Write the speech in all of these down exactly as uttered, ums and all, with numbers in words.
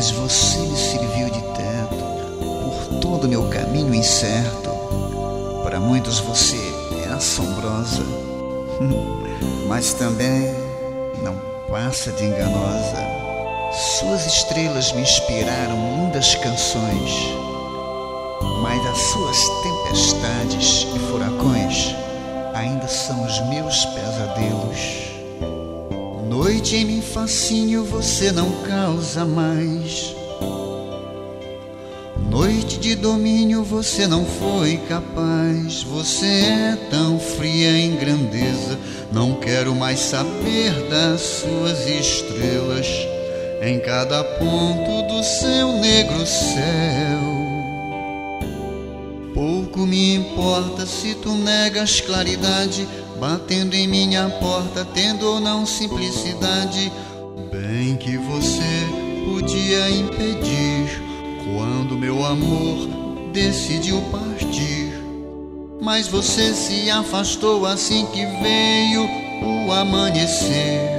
vezes você me serviu de teto por todo o meu caminho incerto. Para muitos você é assombrosa, mas também não passa de enganosa. Suas estrelas me inspiraram lindas canções, mas as suas tempestades e furacões ainda são os meus pesadelos. Noite em mim fascínio você não causa mais. Noite de domínio você não foi capaz. Você é tão fria em grandeza, não quero mais saber das suas estrelas em cada ponto do seu negro céu. Pouco me importa se tu negas claridade, batendo em minha porta, tendo ou não simplicidade. Bem que você podia impedir quando meu amor decidiu partir, mas você se afastou assim que veio o amanhecer.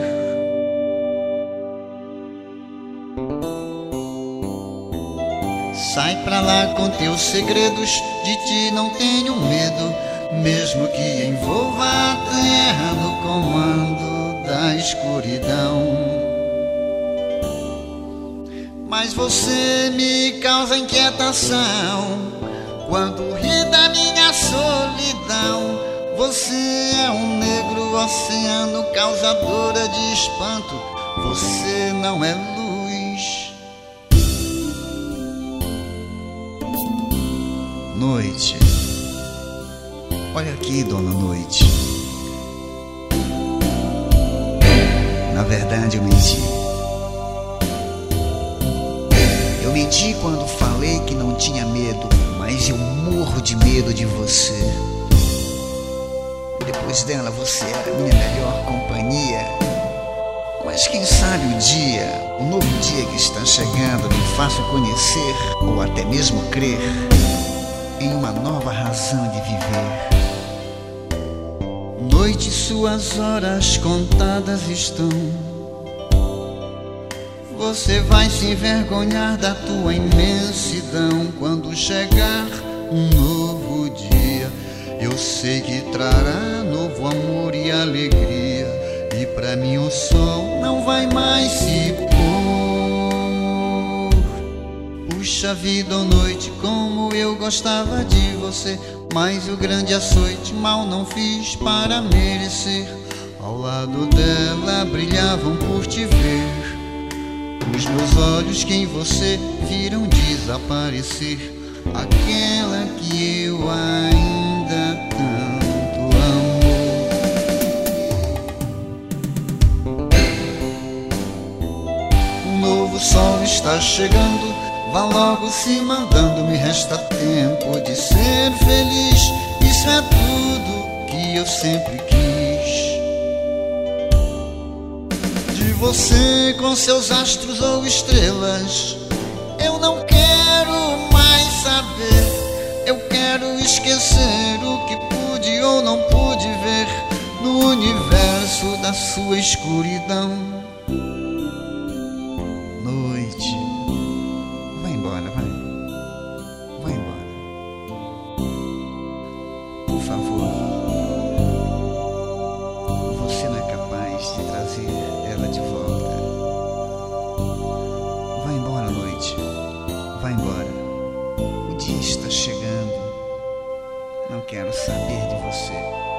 Sai pra lá com teus segredos, de ti não tenho medo, mesmo que envolva a terra no comando da escuridão. Mas você me causa inquietação quando ri da minha solidão. Você é um negro oceano, causadora de espanto. Você não é luz. Noite, olha aqui, dona Noite. Na verdade eu menti. Eu menti quando falei que não tinha medo, mas eu morro de medo de você. Depois dela você era minha melhor companhia. Mas quem sabe o dia, o novo dia que está chegando, me faça conhecer, ou até mesmo crer, em uma nova razão de viver. Noite, suas horas contadas estão. Você vai se envergonhar da tua imensidão quando chegar um novo dia. Eu sei que trará novo amor e alegria, e pra mim o sol não vai mais se pôr. Puxa vida, oh noite, como eu gostava de você, mas o grande açoite mal não fiz para merecer. Ao lado dela brilhavam por te ver os meus olhos que em você viram desaparecer, aquela que eu ainda tanto amo. Um novo sol está chegando, vá logo se mandando, me resta tempo de ser feliz. Isso é tudo que eu sempre quis. De você com seus astros ou estrelas eu não quero mais saber. Eu quero esquecer o que pude ou não pude ver no universo da sua escuridão. Noite, vai embora, vai. Vai embora. Por favor. Você não é capaz de trazer ela de volta. Vai embora, noite. Vai embora. O dia está chegando. Não quero saber de você.